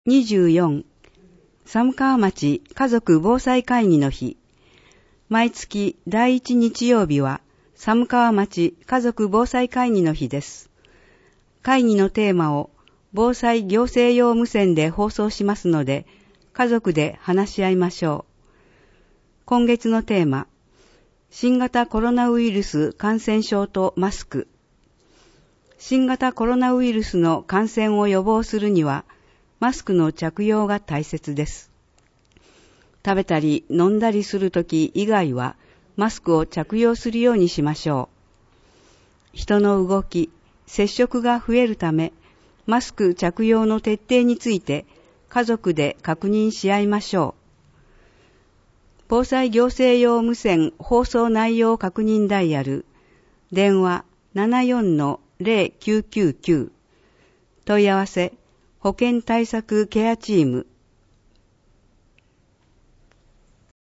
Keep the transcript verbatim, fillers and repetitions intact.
にじゅうよん、寒川町家族防災会議の日。毎月第一日曜日は寒川町家族防災会議の日です。会議のテーマを防災行政用無線で放送しますので、家族で話し合いましょう。今月のテーマ、新型コロナウイルス感染症とマスク。新型コロナウイルスの感染を予防するには、マスクの着用が大切です。食べたり飲んだりするとき以外は、マスクを着用するようにしましょう。人の動き、接触が増えるため、マスク着用の徹底について、家族で確認し合いましょう。防災行政用無線放送内容確認ダイヤル、電話 ななよんのゼロきゅうきゅうきゅう、問い合わせ、保健対策ケアチーム